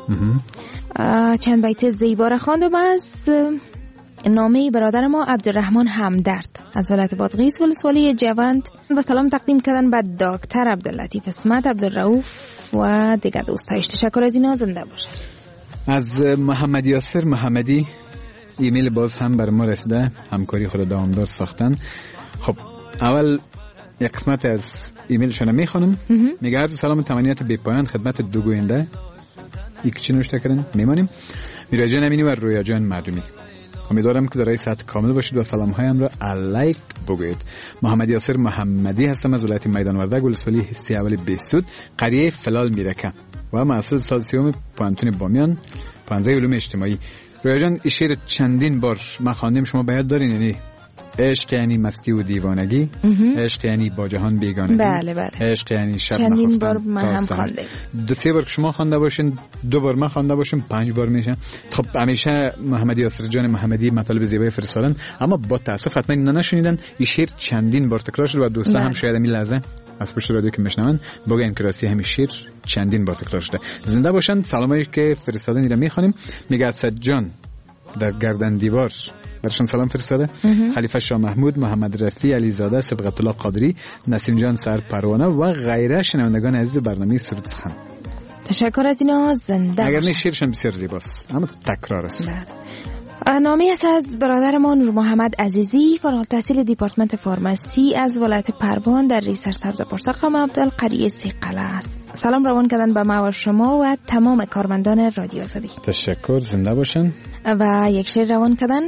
S8: چند بیت زیبا را خواندم از نامه برادر ما عبدالرحمن همدرد از ولایت بادغیس ولسوالی جوند و سلام تقدیم کردن به دکتر عبداللطیف اسمت، عبدالرؤوف و دیگر دوستایش. تشکر از اینا، زنده باشه.
S6: از محمد یاسر محمدی ایمیل باز هم بر ما رسیده، همکاری خود دوامدار ساختن. خب اول یک قسمت از ایمیلشون میخونم. میگه عرض سلام و تمنیات بی‌پایان خدمت دو گوینده. یک چی نوشته کردن میمانیم. میرا جان امینی و رویا جان معدومی. امیدوارم که در صحت کامل باشید و سلام هایم را علایک بگویید. محمد یاسر محمدی هستم از ولایت میدان وردک ولسوالی حصه اول بهسود قریه فلال میرکه و محصل سال سیوم پانتون بامیان 15 علوم اجتماعی. رویا جان این شعر چندین بار ما خواندیم، شما باید دارین. یعنی عشق یعنی مستی و دیوانگی، عشق یعنی با جهان بیگانگی.
S8: بله بله.
S6: عشق یعنی شب
S8: چندین بار من هم خواندم.
S6: 2-3 بار که شما خوانده باشین، 2 بار من خوانده باشم، 5 بار میشه. خب همیشه محمد یاسر جان محمدی مطالب زیبای فرستادن، اما با تاسف حتما اینا نشنیدن. این شعر چندین بار تکرار شده و دوستا هم شاید همین لحظه از پشت رادیو که میشنون بگن که راستی همین شعر چندین بار تکرار شده. زنده باشن. سلامایی که فرستادن اینا میخوانیم. میگه اسد جان در گردن دیوار برشان سلام فرستاده. خلیفه شاه محمود، محمد رفیع، علیزاده، سبقت الله قادری، نسیم جان سر پروانه و غیره شنوندگان عزیز برنامه سرود سخن.
S8: تشکر از اینا، زنده
S6: اگر نه شعرشون بسیار زیباست اما تکرار است.
S8: نامه است از برادر ما نور محمد عزیزی، فارغ التحصیل دیپارتمنت فارمسی از ولایت پروان در ریسر سبز پرسقم عبدال قریه سیقله است. سلام روان کردن به ما و شما و تمام کارمندان رادیو آزادی.
S6: تشکر، زنده باشن.
S8: و یک شعر روان کردن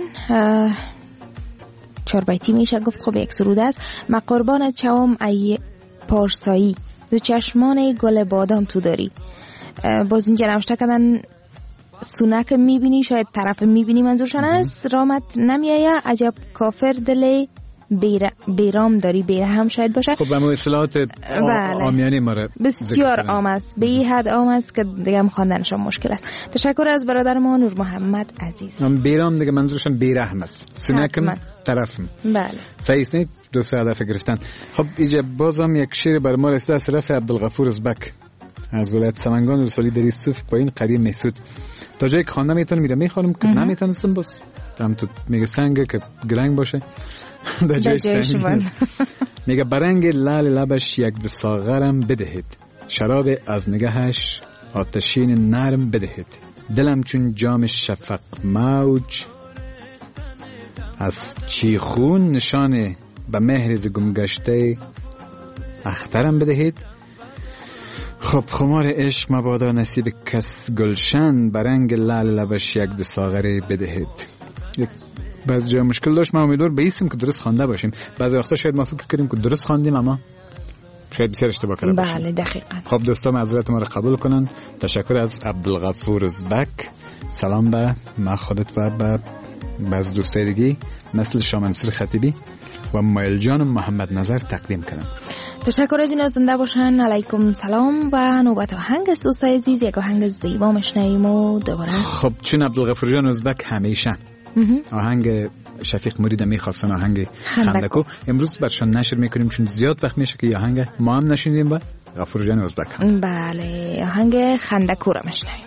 S8: 4 بیتی میشه گفت. خب یک سرود است. ما قربان چوام ای پارسایی، دو چشمان گل بادام تو داری. باز اینجا نوشته کردن سونک میبینی، شاید طرف میبینی منظورشان است. رامت نمیایه عجب کافر دل بیرام داری، بیرهم شاید باشه.
S6: خب به اصطلاحات عامیانه ما
S8: بسیار عام است، به این حد عام است که دیگه خواندنش مشکل است. تشکر از برادر ما نور محمد عزیز.
S6: بیرام دیگه منظورشون بیرحم است، سونکم طرفم.
S8: بله
S6: صحیح است. دو سه هدف گرفتن. خب اینجا بازم یک شعر بر ما رسیده از طرف عبدالغفور ازبک از ولایت سمنگان ولسوالی دری صوف پایین قریه محسود. تا جایی که خوانده میتونم میره میخوانم که نمیتونستم بس هم تو میگه سنگ که گرنگ باشه در جای سنگ. میگه برنگ لال لبش یک دو ساغرم بدهید، شراب از نگهش آتشین نرم بدهید، دلم چون جام شفق موج از چی خون نشانه به مهر ز گم گشته اخترم بدهید. خب خمار عشق مبادا نصیب کس گلشن، برنگ لال لبش یک دو ساغره بدهید. بعضی جا مشکل داشت، من امیدوار به اسم که درست خوانده باشیم. بعضی وقتا شاید ما فکر کنیم که درست خواندیم اما شاید بسیار اشتباه کرده باشم.
S8: بله دقیقاً.
S6: خب دوستان معذرت ما را قبول کنن. تشکر از عبدالغفور ازبک. سلام به ما خودت و به بعض دوستای دیگه مثل شاه منصور خطیبی و مایل جان محمد نظر تقدیم کنم.
S8: تشکر از این زنده باشن. علیکم سلام و نوبت آهنگ است دوستای عزیز. یک آهنگ زیبا میشنویم و دوباره.
S6: خب چون عبدالغفور جان ازبک همیشه آهنگ شفیق مرید میخواستن آهنگ خندکو امروز برشان نشر میکنیم چون زیاد وقت میشه که آهنگ ما هم نشنیدیم با غفور جان ازبک هم.
S8: بله آهنگ خندکو را میشنویم.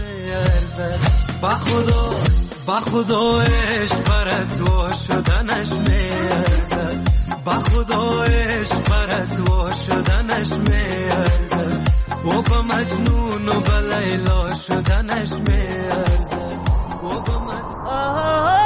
S7: با خدا عشق پرستوا شدنش میارزد، با خدا عشق پرستوا شدنش میارزد، و با مجنون و با لیلا شدنش میارزد، و با مجنون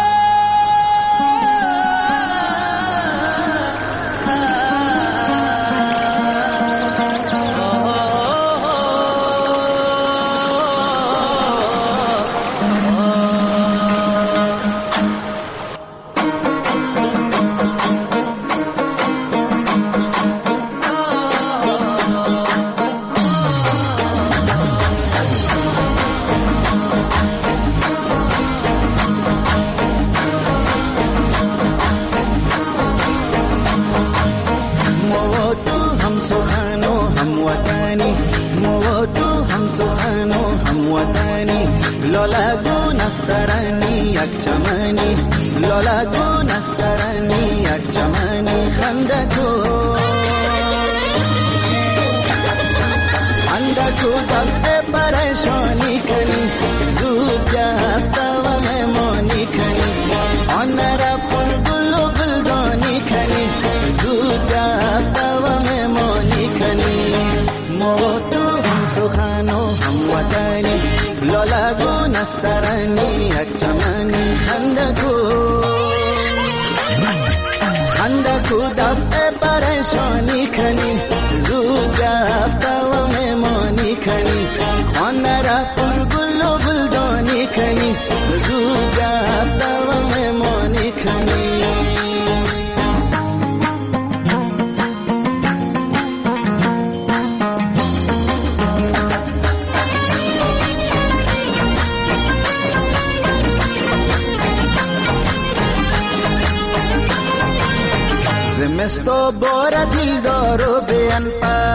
S10: تو بار دل دارو بیان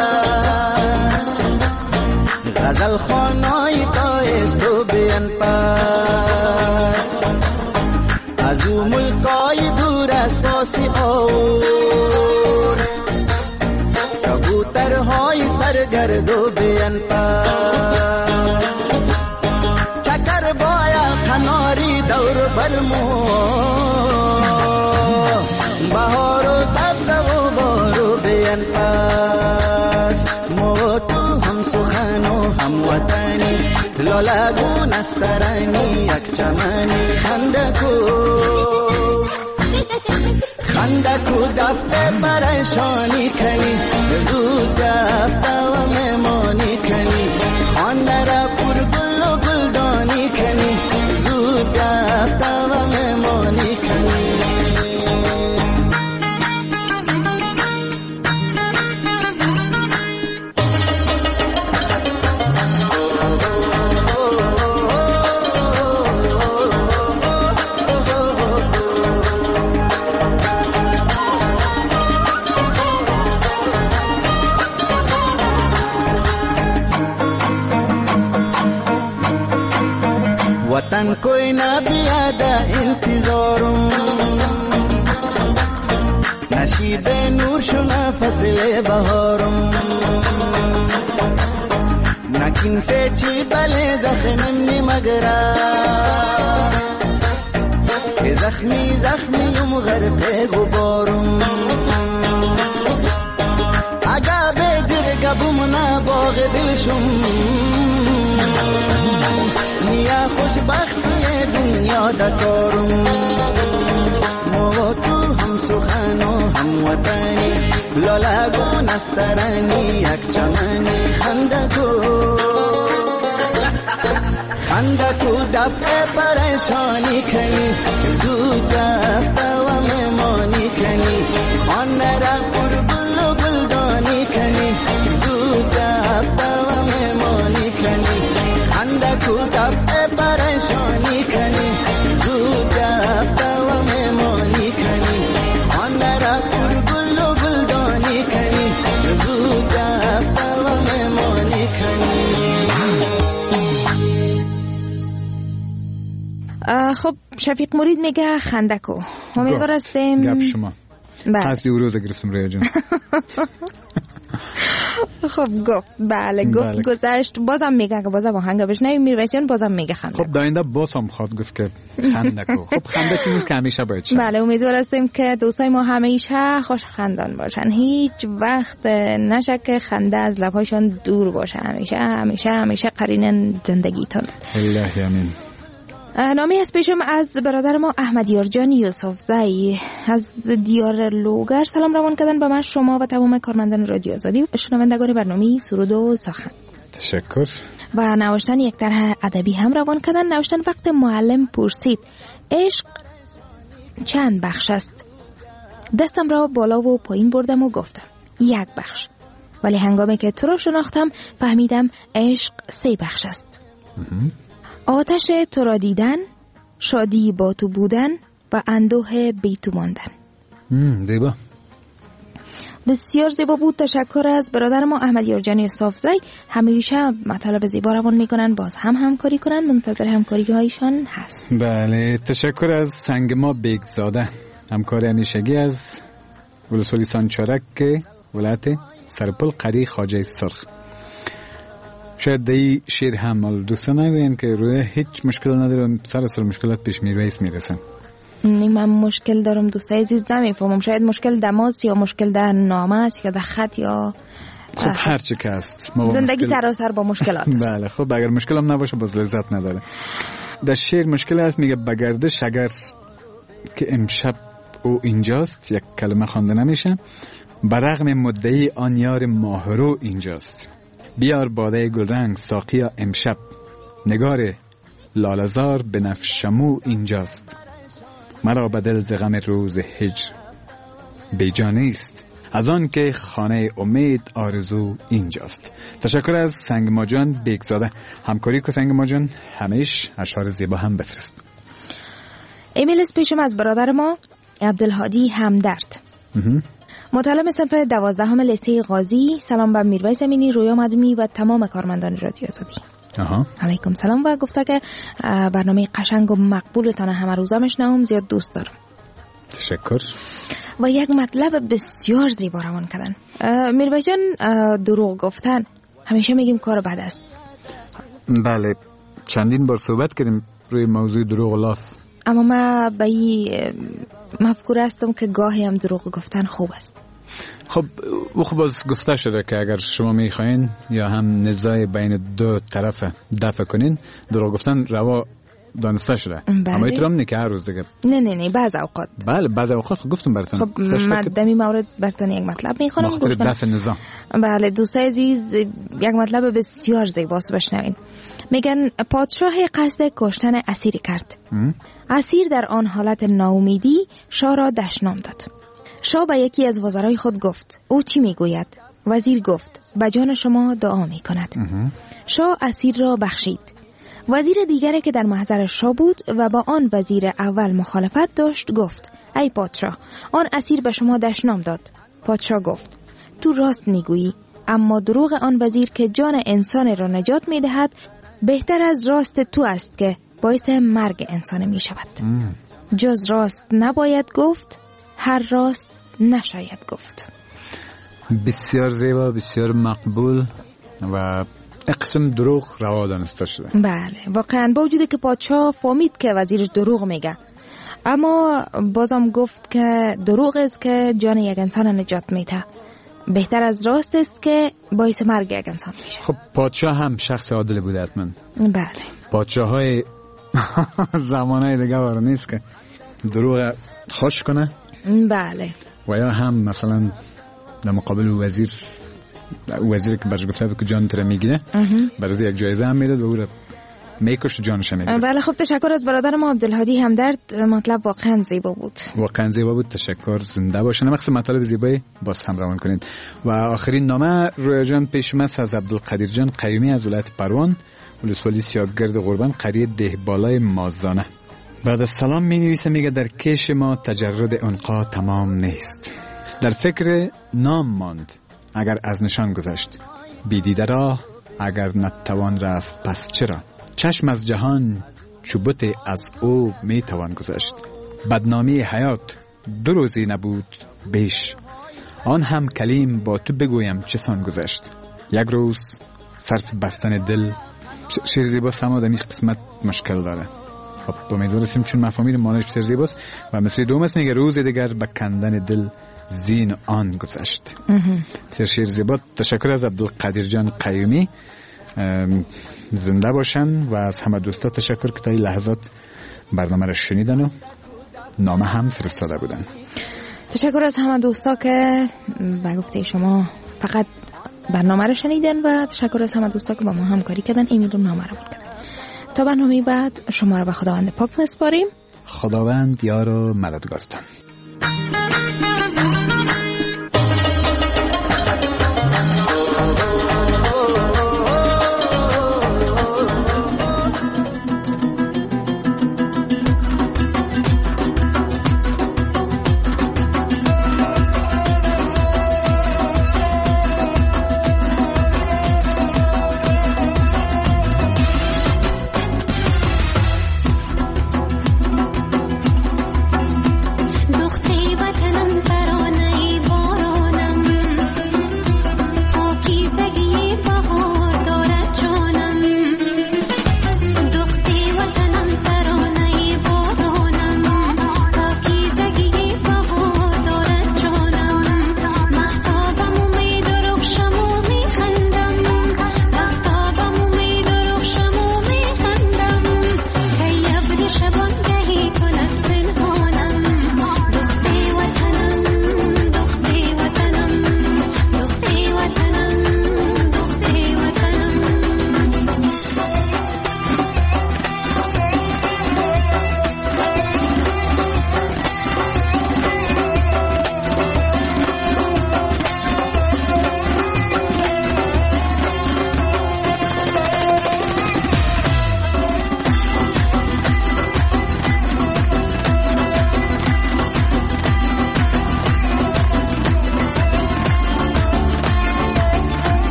S10: پاس غزل خانای تایست تو بیان پاس از او ملکای دور از پاسی اور کبوترهای سرگردو بیان پاس چکر بایا کناری دور برمو بهار و سبز و بارو بیان پاس مو تو هم سخن و هم وطنی لالگو نسترانی یک چمنی خندکو دفته پریشانی کنی زود دفته و مهمانی کنی خانه را پر گل و گلدانی کنی زود دفته و مهمانی کنی वतन कोई ना भी आदा इंतजारों नशीबे नूर शुना फसले बहारों नकिन से चीबले जख्मी मगरा के जख्मी जख्मी उमगर पे गुबारों आगा बेजर कबुमना बाग दिलशुम نیا خوشبختی دنیا دکارم مو تو هم سخن و هم وطنی لالگو نسترانی یک چمنی خندکو دفعه پریشانی کنی زود دفته و مهمانی کنی خانه را پر گل و گلدانی
S8: خب شفیق مرید میگه خندکو. امیدوار هستیم
S6: گپ شما قصدی او روز گرفتم رویا جون.
S8: خب گفت بله گفت گذشت. بازم میگه که بازم آهنگ بشنویم. میرویسیان بازم میگه خندکو.
S6: خب داینده باز هم خواهد گفت که خندکو. خب خنده چیزی که همیشه باید شد.
S8: بله امیدوار هستیم که دوستای ما همیشه خوش خندان باشن، هیچ وقت نشه که خنده از لبهایشان دور باشه. همیشه قرین زندگیتون.
S6: الله امین.
S8: نامی از پیشم از برادر ما احمد یارجان یوسف زایی از دیار لوگر سلام روان کردن به من، شما و تمام کارمندان رادیو آزادی و شنوندگان برنامه سرود و سخن.
S6: تشکر.
S8: و نوشتن یک طرح ادبی هم روان کردن. نوشتن وقت معلم پرسید عشق چند بخش است، دستم را بالا و پایین بردم و گفتم 1 بخش، ولی هنگامی که تو را شناختم فهمیدم عشق 3 بخش است. آتش تو را دیدن، شادی با تو بودن و اندوه بی تو ماندن.
S6: زیبا،
S8: بسیار زیبا بود. تشکر از برادر ما احمد یارجانی یوسفزی. همیشه مطالب زیبا روان میکنن، باز هم همکاری کنن، منتظر همکاری هایشان هست.
S6: بله تشکر از سنگ ما بیگزاده، همکار همیشگی از ولسوالی سانچارک که ولایت سرپل قری خواجه سرخ. شاید دی شیر هم دوستان نگوین که روی هیچ مشکل ندارم، سر مشکلات پیش میرویس میرسن.
S8: من مشکل دارم دوستای عزیز، نمیفهمم شاید مشکل دماست یا مشکل در نامه است یا در خط یا
S6: خب هر چی که است.
S8: زندگی سراسر با مشکلات.
S6: بله خب اگر مشکل هم نباشه باز لذت نداره. در شعر مشکل است، میگه بگردش اگر که امشب او اینجاست یک کلمه خوانده نمیشه، برغم مدعی آن یار ماهرو اینجاست. بیار باده گلرنگ ساقیا امشب، نگار لالزار بنفشمو اینجاست. مرا بدل ز غم روز هجر بیجانیست، از آن که خانه امید آرزو اینجاست. تشکر از سنگ ماجان بیگزاده، همکاری که سنگ ماجان همیش اشعار زیبا هم بفرست.
S8: ایمیل از پیشم از برادر ما عبدالهادی همدرد، متعلم صنف 12 لیسه غازی. سلام به میرویس امینی، رویا مدمی و تمام کارمندان رادیو آزادی. علیکم سلام و گفته که برنامه قشنگ و مقبولتان همه روزا میشنوم، زیاد دوست دارم.
S6: تشکر.
S8: و یک مطلب بسیار زیبا روان کردن. میرویس جان، دروغ گفتن همیشه میگیم کار بد است.
S6: بله چندین بار صحبت کردیم روی موضوع دروغ و لاف،
S8: اما ما به این مفکوره هستم که گاهی هم دروغ گفتن خوب است.
S6: خب او خب باز گفته شده که اگر شما میخواین یا هم نزاع بین دو طرف دفع کنین، دروغ گفتن روا دانسته شده. اما ایترام نه که هر روز دیگه
S8: نه بعض اوقات.
S6: بله بعض اوقات خب گفتم براتون.
S8: خب مدمی مورد براتون یک مطلب میخونم
S6: مخاطر دفع نظام.
S8: بله دوستای عزیز، یک مطلب بسیار زیباست، بشنوین. میگن پادشاه قصد کشتن اسیری کرد. اسیر در آن حالت ناامیدی شاه را دشنام داد. شاه به یکی از وزرای خود گفت او چی میگوید؟ وزیر گفت به جان شما دعا میکند. شاه اسیر را بخشید. وزیر دیگری که در محضر شاه بود و با آن وزیر اول مخالفت داشت گفت ای پادشاه، آن اسیر به شما دشنام داد. پادشاه گفت تو راست میگویی، اما دروغ آن وزیر که جان انسان را نجات میدهد بهتر از راست تو است که باعث مرگ انسان می شود. جز راست نباید گفت، هر راست نشاید گفت.
S6: بسیار زیبا، بسیار مقبول و اقسم دروغ روا دانسته شده.
S8: بله واقعا با وجودی که پادشاه فهمید که وزیرش دروغ میگه، اما بازم گفت که دروغ است که جان یک انسان نجات میده، بهتر از راست است که باعث مرگ یک انسان میشه.
S6: خب پادشاه هم شخص عادل بوده حتما.
S8: بله
S6: پادشاه های زمانه دیگه وارد نیست که دروغ خوش کنه.
S8: بله
S6: و یا هم مثلا در مقابل وزیر که برش گفته که جان تره میگیره برای یک جایزه هم میداد و او را میکشت جانش میگیره.
S8: بله خب تشکر از برادر ما عبدالهادی همدرد، مطلب واقعا زیبا بود.
S6: واقعا زیبا بود، تشکر، زنده باشین. مخصوص مطالب زیبایی باز هم روان کنید. و آخرین نامه رویا جان پیش اومد از عبدالقدیر جان قیومی از ولایت پروان، ولسوالی سیاگرد قربان، قریه دهبالای مازانه. بعد از سلام می نویسه، میگه در کش ما تجرد عنقا تمام نیست، در فکر نام ماند اگر از نشان گذشت، بیدیده راه اگر نتوان رفت پس چرا؟ چشم از جهان چوبت از او می توان گذشت. بدنامی حیات 2 روزی نبود بیش، آن هم کلیم با تو بگویم چه سان گذشت. یک روز صرف بستن دل. شعر زیباست هم آدمیش قسمت مشکل داره. خب امیدوارم چون مفاهیم معنیش بسیار زیباست و مثل دوم میگه روز دیگر به کندن دل زین آن گذشت. بسیار شعر زیبا. تشکر از عبدالقادر جان قیومی، زنده باشن و از همه دوستا تشکر که تا این لحظات برنامه را شنیدن و نامه هم فرستاده بودن.
S8: تشکر از همه دوستا که به گفته شما فقط برنامه را شنیدن و تشکر از همه دوستا که با ما همکاری کردن، ایمیل و نامه را بردن. تا برنامه بعد شما را به خداوند پاک میسپاریم.
S6: خداوند یار و مددگارتان.